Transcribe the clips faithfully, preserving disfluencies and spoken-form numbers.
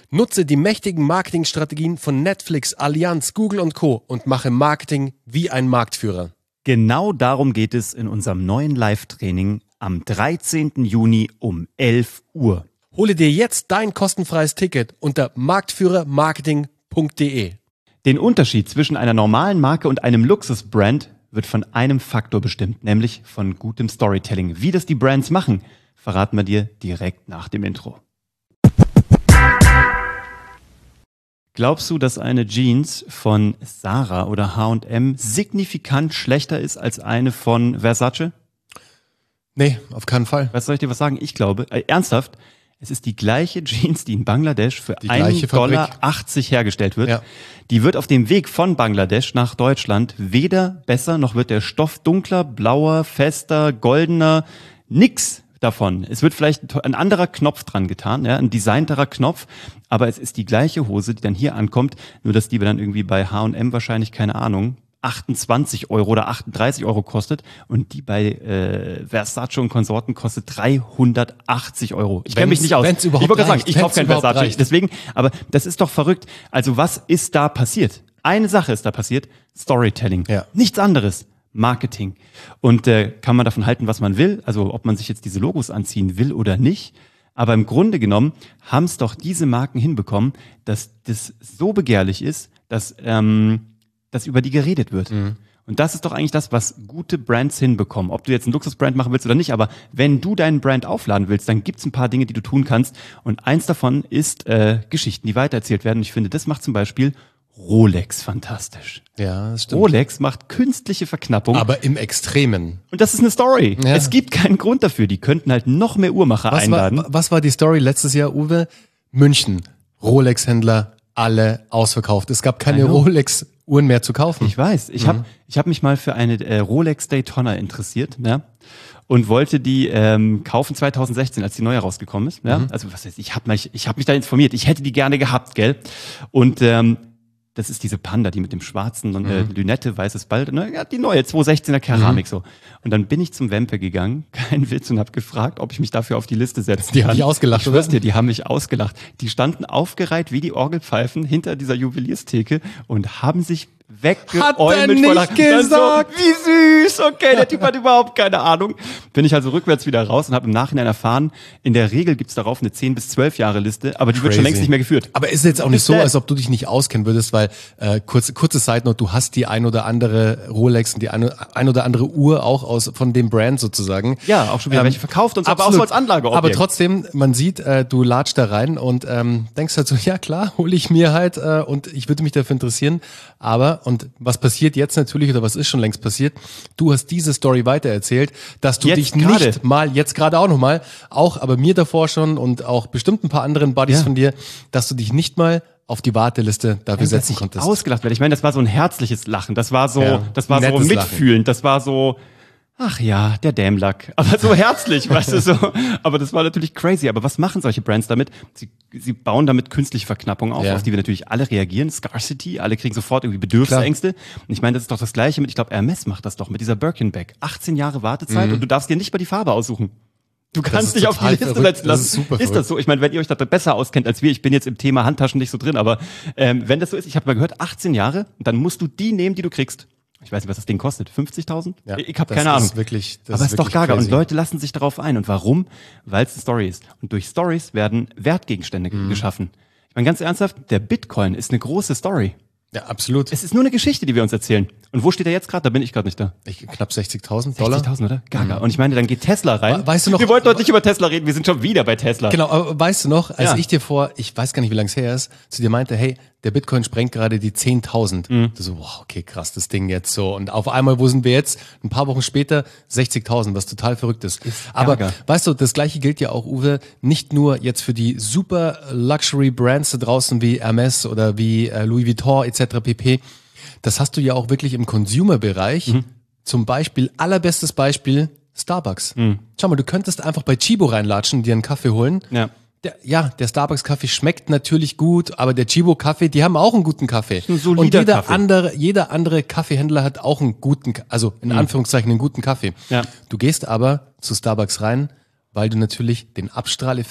Nutze die mächtigen Marketingstrategien von Netflix, Allianz, Google und Co. und mache Marketing wie ein Marktführer. Genau darum geht es in unserem neuen Live-Training am dreizehnten Juni um elf Uhr. Hole dir jetzt dein kostenfreies Ticket unter marktführer marketing punkt de. Den Unterschied zwischen einer normalen Marke und einem Luxusbrand wird von einem Faktor bestimmt, nämlich von gutem Storytelling. Wie das die Brands machen, verraten wir dir direkt nach dem Intro. Glaubst du, dass eine Jeans von Zara oder H und M signifikant schlechter ist als eine von Versace? Nee, auf keinen Fall. Was soll ich dir was sagen? Ich glaube, äh, ernsthaft, es ist die gleiche Jeans, die in Bangladesch für Die einen gleiche Dollar Fabrik. achtzig hergestellt wird. Ja. Die wird auf dem Weg von Bangladesch nach Deutschland weder besser, noch wird der Stoff dunkler, blauer, fester, goldener, nix davon. Es wird vielleicht ein anderer Knopf dran getan, ja, ein designterer Knopf, aber es ist die gleiche Hose, die dann hier ankommt, nur dass die dann irgendwie bei H und M wahrscheinlich, keine Ahnung, achtundzwanzig Euro oder achtunddreißig Euro kostet und die bei äh, Versace und Konsorten kostet dreihundertachtzig Euro. Ich kenne mich nicht aus. Wenn's überhaupt ich wollte gerade sagen, reicht, ich kaufe wenn's kein überhaupt Versace. reicht. Deswegen, aber das ist doch verrückt. Also was ist da passiert? Eine Sache ist da passiert, Storytelling. Ja. Nichts anderes. Marketing. Und äh, kann man davon halten, was man will, also ob man sich jetzt diese Logos anziehen will oder nicht. Aber im Grunde genommen haben es doch diese Marken hinbekommen, dass das so begehrlich ist, dass, ähm, dass über die geredet wird. Mhm. Und das ist doch eigentlich das, was gute Brands hinbekommen. Ob du jetzt einen Luxusbrand machen willst oder nicht, aber wenn du deinen Brand aufladen willst, dann gibt's ein paar Dinge, die du tun kannst. Und eins davon ist äh, Geschichten, die weitererzählt werden. Und ich finde, das macht zum Beispiel Rolex fantastisch. Ja, das stimmt. Rolex macht künstliche Verknappung. Aber im Extremen. Und das ist eine Story. Ja. Es gibt keinen Grund dafür. Die könnten halt noch mehr Uhrmacher Was einladen. war, was war die Story letztes Jahr, Uwe? München. Rolex-Händler, alle ausverkauft. Es gab keine I know. Rolex-Uhren mehr zu kaufen. Ich weiß. Ich Mhm. habe ich hab mich mal für eine äh, Rolex Daytona interessiert, ja, und wollte die ähm, kaufen zweitausendsechzehn, als die neue rausgekommen ist. Ja. Mhm. Also was heißt, ich habe mich, ich hab mich da informiert. Ich hätte die gerne gehabt, gell? Und ähm, das ist diese Panda, die mit dem schwarzen und äh, Lünette, weißes Ball, ne, ja, die neue zweitausendsechzehner Keramik so. Und dann bin ich zum Wempe gegangen, kein Witz, und habe gefragt, ob ich mich dafür auf die Liste setzen Die kann. haben dich ausgelacht, Ich oder? schwör's dir, die haben mich ausgelacht. Die standen aufgereiht wie die Orgelpfeifen hinter dieser Juwelierstheke und haben sich weggeäumelt. Hat er nicht vor Lachen. gesagt? So, wie süß, okay, der Typ hat überhaupt keine Ahnung. Bin ich also rückwärts wieder raus und habe im Nachhinein erfahren, in der Regel gibt's darauf eine zehn bis zwölf Jahre Liste, aber die wird schon Crazy. längst nicht mehr geführt. Aber ist jetzt auch nicht so, Ist als ob du dich nicht auskennen würdest, weil äh, kurze kurze Side Note, du hast die ein oder andere Rolex und die eine, ein oder andere Uhr auch aus von dem Brand sozusagen. Ja, auch schon wieder welche verkauft und so, aber auch absolut. so als Anlageobjekt. Aber trotzdem, man sieht, äh, du latscht da rein und ähm, denkst halt so, ja klar, hole ich mir halt äh, und ich würde mich dafür interessieren. Aber, und was passiert jetzt natürlich, oder was ist schon längst passiert, du hast diese Story weitererzählt, dass du Jetzt dich gerade. nicht mal, jetzt gerade auch nochmal, auch, aber mir davor schon und auch bestimmt ein paar anderen Buddies Ja. von dir, dass du dich nicht mal auf die Warteliste dafür dass setzen ich konntest. ausgelacht werde. Ich meine, das war so ein herzliches Lachen. Das war so, Ja, das war so nettes mitfühlend. Das war so, ach ja, der Dämlack. Aber so herzlich, weißt du, so. Aber das war natürlich crazy. Aber was machen solche Brands damit? Sie, sie bauen damit künstliche Verknappung auf, Ja. auf die wir natürlich alle reagieren. Scarcity, alle kriegen sofort irgendwie Bedürfnisängste. Und ich meine, das ist doch das Gleiche mit, ich glaube, Hermes macht das doch mit dieser Birkin-Bag. achtzehn Jahre Wartezeit und du darfst dir nicht mal die Farbe aussuchen. Du kannst ist dich auf die total Liste verrückt. setzen Das lassen. ist super ist das so? Ich meine, wenn ihr euch da besser auskennt als wir, ich bin jetzt im Thema Handtaschen nicht so drin, aber ähm, wenn das so ist, ich habe mal gehört, achtzehn Jahre, dann musst du die nehmen, die du kriegst. Ich weiß nicht, was das Ding kostet. fünfzigtausend? Ja, ich habe das keine ist Ahnung. wirklich- das aber ist es ist doch wirklich gaga. crazy. Und Leute lassen sich darauf ein. Und warum? Weil es eine Story ist. Und durch Stories werden Wertgegenstände Mhm. geschaffen. Ich meine, ganz ernsthaft, der Bitcoin ist eine große Story. Ja, absolut. Es ist nur eine Geschichte, die wir uns erzählen. Und wo steht er jetzt gerade? Da bin ich gerade nicht da. Ich, knapp sechzigtausend Dollar. sechzigtausend, oder? Gaga. Und ich meine, dann geht Tesla rein. We- weißt du noch- wir wollten heute nicht über Tesla reden, wir sind schon wieder bei Tesla. Genau, aber weißt du noch, als Ja. ich dir vor, ich weiß gar nicht, wie lange es her ist, zu dir meinte, hey, der Bitcoin sprengt gerade die zehntausend. Mhm. Du so, wow, okay, krass, das Ding jetzt so. Und auf einmal, wo sind wir jetzt? Ein paar Wochen später sechzigtausend, was total verrückt ist. Aber gaga. weißt du, das Gleiche gilt ja auch, Uwe, nicht nur jetzt für die super Luxury Brands da draußen wie Hermes oder wie äh, Louis Vuitton et cetera pp. Das hast du ja auch wirklich im Consumer-Bereich. Mhm. Zum Beispiel, allerbestes Beispiel, Starbucks. Mhm. Schau mal, du könntest einfach bei Chibo reinlatschen, dir einen Kaffee holen. Ja. Der, ja, der Starbucks-Kaffee schmeckt natürlich gut, aber der Chibo-Kaffee, die haben auch einen guten Kaffee. Ein solider Und jeder Kaffee. andere, jeder andere Kaffeehändler hat auch einen guten, also in Anführungszeichen einen guten Kaffee. Ja. Du gehst aber zu Starbucks rein, weil du natürlich den Abstrahleffekt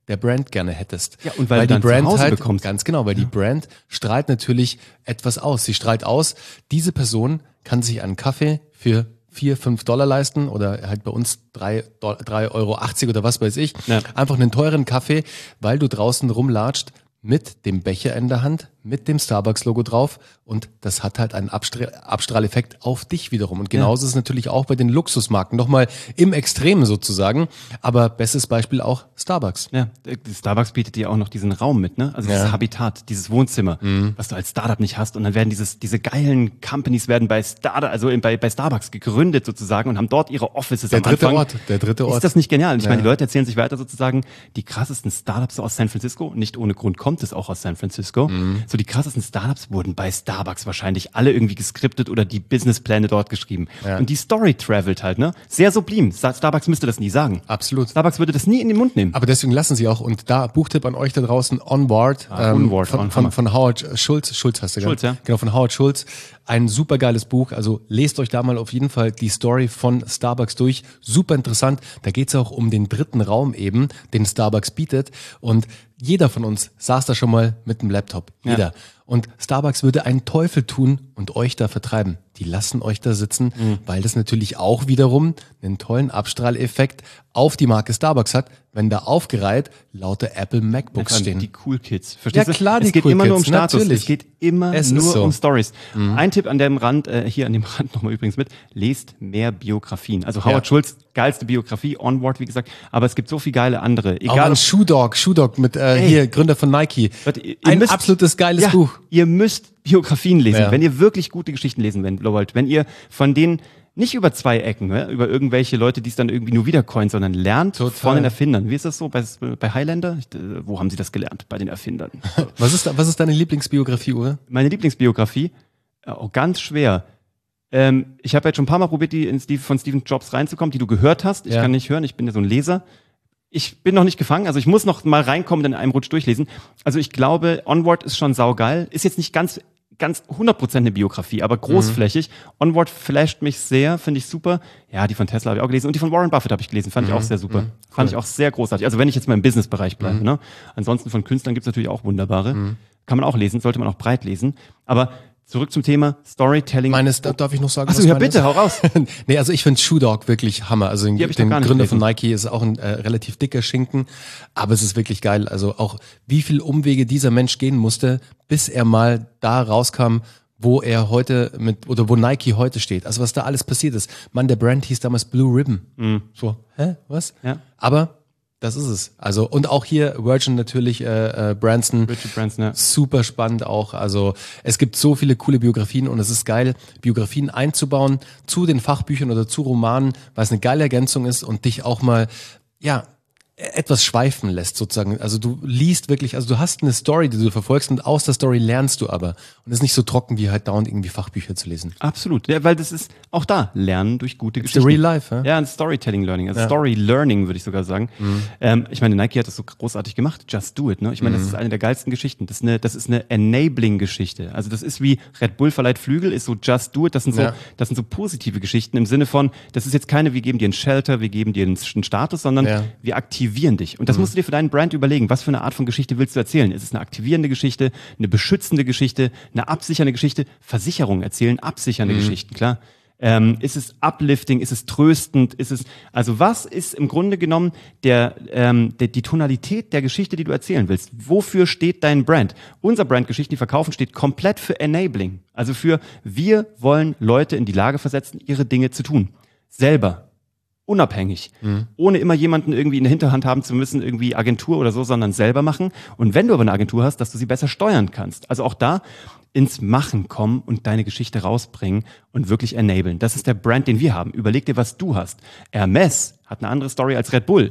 der Brand gerne hättest. Ja, und weil, weil du die dann Brand zu Hause halt, bekommst. Ganz genau, weil ja. die Brand strahlt natürlich etwas aus. Sie strahlt aus, diese Person kann sich einen Kaffee für vier, fünf Dollar leisten oder halt bei uns drei, drei Euro achtzig oder was weiß ich. Ja. Einfach einen teuren Kaffee, weil du draußen rumlatscht mit dem Becher in der Hand, mit dem Starbucks-Logo drauf und das hat halt einen Abstra- Abstrahleffekt auf dich wiederum. Und genauso ja. ist es natürlich auch bei den Luxusmarken, nochmal im Extremen sozusagen, aber bestes Beispiel auch Starbucks. Ja, Starbucks bietet dir auch noch diesen Raum mit, ne? Also dieses ja. Habitat, dieses Wohnzimmer, mhm. was du als Startup nicht hast und dann werden dieses, diese geilen Companies werden bei Startup, also bei, bei Starbucks gegründet sozusagen und haben dort ihre Offices der am dritte Anfang. Ort, der dritte Ort. Ist das nicht genial? Und ich ja. meine, die Leute erzählen sich weiter sozusagen, die krassesten Startups aus San Francisco, nicht ohne Grund kommt es auch aus San Francisco, mhm. so die krassesten Startups wurden bei Starbucks wahrscheinlich alle irgendwie geskriptet oder die Businesspläne dort geschrieben. Ja. Und die Story travelt halt, ne? Sehr sublime. Starbucks müsste das nie sagen. Absolut. Starbucks würde das nie in den Mund nehmen. Aber deswegen lassen sie auch, und da Buchtipp an euch da draußen, Onward, ah, ähm, Onward von, von, von Howard Schultz, Schultz hast du Schultz, ja. Genau, von Howard Schultz. Ein super geiles Buch, also lest euch da mal auf jeden Fall die Story von Starbucks durch. Super interessant. Da geht's auch um den dritten Raum eben, den Starbucks bietet. Und jeder von uns saß da schon mal mit dem Laptop. Jeder. Ja. Und Starbucks würde einen Teufel tun und euch da vertreiben. Die lassen euch da sitzen, mhm. weil das natürlich auch wiederum einen tollen Abstrahleffekt auf die Marke Starbucks hat, wenn da aufgereiht lauter Apple MacBooks ja, stehen. Die Cool Kids. Verstehst ja klar, du? die Es geht cool immer Kids, nur um Status. Natürlich. Es geht immer es nur so. um Stories. Mhm. Ein Tipp an dem Rand, äh, hier an dem Rand nochmal übrigens mit, lest mehr Biografien. Also Howard ja. Schultz, geilste Biografie, Onward, wie gesagt, aber es gibt so viele geile andere. Egal, auch ein Shoe Dog, Shoe Dog mit äh, hier, Gründer von Nike. Ihr ein müsst, absolutes geiles ja, Buch. Ihr müsst Biografien lesen, ja. wenn ihr wirklich gute Geschichten lesen wollt, wenn ihr von denen nicht über zwei Ecken, ne? Über irgendwelche Leute, die es dann irgendwie nur wiedercoin, sondern lernt Total. Von den Erfindern. Wie ist das so bei, bei Highlander? Ich, äh, wo haben sie das gelernt? Bei den Erfindern. was ist, was ist deine Lieblingsbiografie, Uwe? Meine Lieblingsbiografie? Oh, ganz schwer. Ähm, ich habe jetzt schon ein paar Mal probiert, die in Steve, von Steve Jobs reinzukommen, die du gehört hast. Ich ja. kann nicht hören, ich bin ja so ein Leser. Ich bin noch nicht gefangen, also ich muss noch mal reinkommen und in einem Rutsch durchlesen. Also ich glaube, Onward ist schon saugeil. Ist jetzt nicht ganz ganz hundert Prozent eine Biografie, aber großflächig. Mhm. Onward flasht mich sehr, finde ich super. Ja, die von Tesla habe ich auch gelesen und die von Warren Buffett habe ich gelesen, fand mhm. ich auch sehr super. Mhm. Cool. Fand ich auch sehr großartig. Also wenn ich jetzt mal im Businessbereich bleibe. Mhm. Ne? Ansonsten von Künstlern gibt es natürlich auch wunderbare. Mhm. Kann man auch lesen, sollte man auch breit lesen. Aber zurück zum Thema Storytelling. Meines, darf ich noch sagen? Achso, ja bitte, hau raus. nee, also ich finde Shoe Dog wirklich Hammer. Also den, den Gründer von Nike ist auch ein äh, relativ dicker Schinken, aber es ist wirklich geil. Also auch wie viel Umwege dieser Mensch gehen musste, bis er mal da rauskam, wo er heute mit, oder wo Nike heute steht. Also was da alles passiert ist. Mann, der Brand hieß damals Blue Ribbon. Mhm. So, hä, was? Ja. Aber das ist es. Also und auch hier Virgin natürlich, äh, äh, Branson. Richard Branson, ja. Super spannend auch. Also es gibt so viele coole Biografien und es ist geil, Biografien einzubauen zu den Fachbüchern oder zu Romanen, weil es eine geile Ergänzung ist und dich auch mal, ja, etwas schweifen lässt sozusagen. Also du liest wirklich, also du hast eine Story, die du verfolgst und aus der Story lernst du aber. Und es ist nicht so trocken, wie halt dauernd irgendwie Fachbücher zu lesen. Absolut, ja, weil das ist auch da, Lernen durch gute It's Geschichten. The real life, ja? Ja, ein Storytelling Learning, also ja. Story Learning würde ich sogar sagen. Mhm. Ähm, ich meine, Nike hat das so großartig gemacht, Just Do It. Ne? Ich meine, mhm. das ist eine der geilsten Geschichten. Das ist eine, das ist eine Enabling-Geschichte. Also das ist wie Red Bull verleiht Flügel, ist so Just Do It. Das sind so, ja. das sind so positive Geschichten im Sinne von, das ist jetzt keine, wir geben dir einen Shelter, wir geben dir einen Status, sondern ja. wir aktivieren dich. Und das mhm. musst du dir für deinen Brand überlegen, was für eine Art von Geschichte willst du erzählen? Ist es eine aktivierende Geschichte, eine beschützende Geschichte, eine absichernde Geschichte? Versicherungen erzählen absichernde mhm. Geschichten, klar. Ähm, ist es uplifting, ist es tröstend, ist es, also was ist im Grunde genommen der, ähm, der, die Tonalität der Geschichte, die du erzählen willst? Wofür steht dein Brand? Unser Brand Geschichten, die verkaufen, steht komplett für Enabling. Also für, wir wollen Leute in die Lage versetzen, ihre Dinge zu tun. Selber. Unabhängig, mhm. ohne immer jemanden irgendwie in der Hinterhand haben zu müssen, irgendwie Agentur oder so, sondern selber machen. Und wenn du aber eine Agentur hast, dass du sie besser steuern kannst. Also auch da ins Machen kommen und deine Geschichte rausbringen und wirklich enablen. Das ist der Brand, den wir haben. Überleg dir, was du hast. Hermes hat eine andere Story als Red Bull.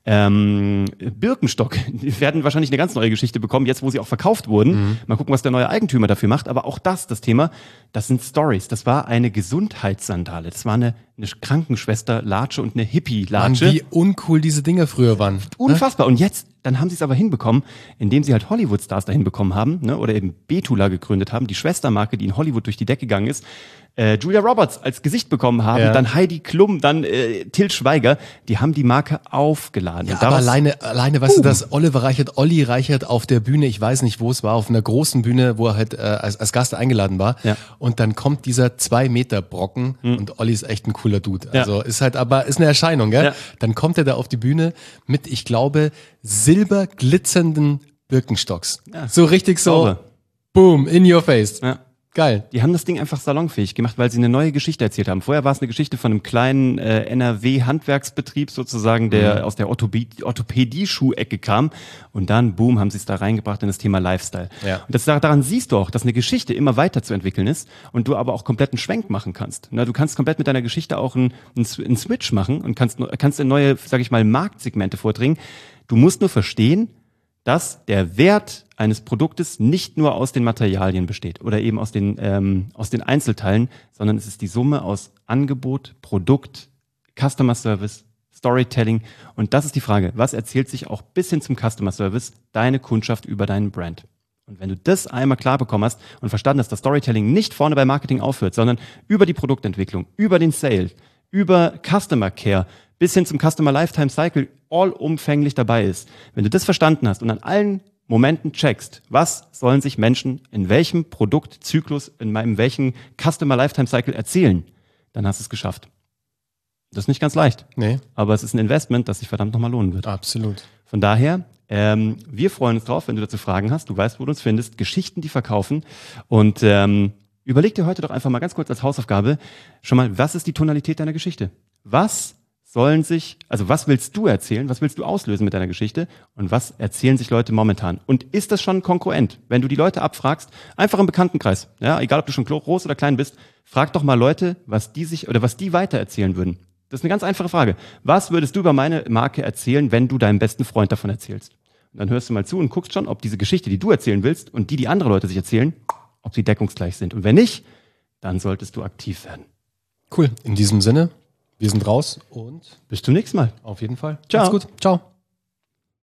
Ähm, Birkenstock, die werden wahrscheinlich eine ganz neue Geschichte bekommen, jetzt wo sie auch verkauft wurden. Mhm. Mal gucken, was der neue Eigentümer dafür macht. Aber auch das, das Thema, das sind Stories. Das war eine Gesundheitssandale. Das war eine, eine Krankenschwester-Latsche und eine Hippie-Latsche. Mann, wie uncool diese Dinger früher waren. Unfassbar. Und jetzt, dann haben sie es aber hinbekommen, indem sie halt Hollywood-Stars dahin bekommen haben, ne, oder eben Betula gegründet haben, die Schwestermarke, die in Hollywood durch die Decke gegangen ist. äh, Julia Roberts als Gesicht bekommen haben, Ja. dann Heidi Klum, dann äh, Til Schweiger, die haben die Marke aufgeladen. Ja, Und aber daraus- alleine, alleine, weißt du, dass Oliver Reichert, Olli Reichert auf der Bühne, ich weiß nicht, wo es war, auf einer großen Bühne, wo er halt äh, als, als Gast eingeladen war. Ja. Und dann kommt dieser zwei Meter Brocken und Olli ist echt ein cooler Dude. Ja. Also ist halt aber, ist eine Erscheinung, gell? Ja. Dann kommt er da auf die Bühne mit, ich glaube, silberglitzernden Birkenstocks. Ja. So richtig so, Sauber. boom, in your face. Ja. Geil. Die haben das Ding einfach salonfähig gemacht, weil sie eine neue Geschichte erzählt haben. Vorher war es eine Geschichte von einem kleinen äh, N R W-Handwerksbetrieb sozusagen, der Mhm. aus der Orthopädie- Orthopädie-Schuhecke kam. Und dann, boom, haben sie es da reingebracht in das Thema Lifestyle. Ja. Und das, daran siehst du auch, dass eine Geschichte immer weiterzuentwickeln ist und du aber auch komplett einen Schwenk machen kannst. Na, du kannst komplett mit deiner Geschichte auch einen, einen, einen Switch machen und kannst, kannst in neue, sag ich mal, Marktsegmente vordringen. Du musst nur verstehen, dass der Wert eines Produktes nicht nur aus den Materialien besteht oder eben aus den, ähm, aus den Einzelteilen, sondern es ist die Summe aus Angebot, Produkt, Customer Service, Storytelling. Und das ist die Frage, was erzählt sich auch bis hin zum Customer Service deine Kundschaft über deinen Brand? Und wenn du das einmal klar bekommen hast und verstanden hast, dass Storytelling nicht vorne bei Marketing aufhört, sondern über die Produktentwicklung, über den Sale, über Customer Care, bis hin zum Customer Lifetime Cycle allumfänglich dabei ist. Wenn du das verstanden hast und an allen Momenten checkst, was sollen sich Menschen in welchem Produktzyklus, in meinem welchen Customer Lifetime Cycle erzählen, dann hast du es geschafft. Das ist nicht ganz leicht, Nee, aber es ist ein Investment, das sich verdammt nochmal lohnen wird. absolut. Von daher, ähm, wir freuen uns drauf, wenn du dazu Fragen hast. Du weißt, wo du uns findest. Geschichten, die verkaufen. Und ähm, überleg dir heute doch einfach mal ganz kurz als Hausaufgabe schon mal, was ist die Tonalität deiner Geschichte? Was sollen sich, also was willst du erzählen, was willst du auslösen mit deiner Geschichte und was erzählen sich Leute momentan? Und ist das schon konkurrent? Wenn du die Leute abfragst, einfach im Bekanntenkreis, ja, egal ob du schon groß oder klein bist, frag doch mal Leute, was die sich oder was die weiter erzählen würden. Das ist eine ganz einfache Frage. Was würdest du über meine Marke erzählen, wenn du deinem besten Freund davon erzählst? Und dann hörst du mal zu und guckst schon, ob diese Geschichte, die du erzählen willst und die, die andere Leute sich erzählen, ob sie deckungsgleich sind. Und wenn nicht, dann solltest du aktiv werden. Cool. In diesem Sinne, wir sind raus und Bis zum nächsten Mal. auf jeden Fall. Ciao. Macht's gut. Ciao.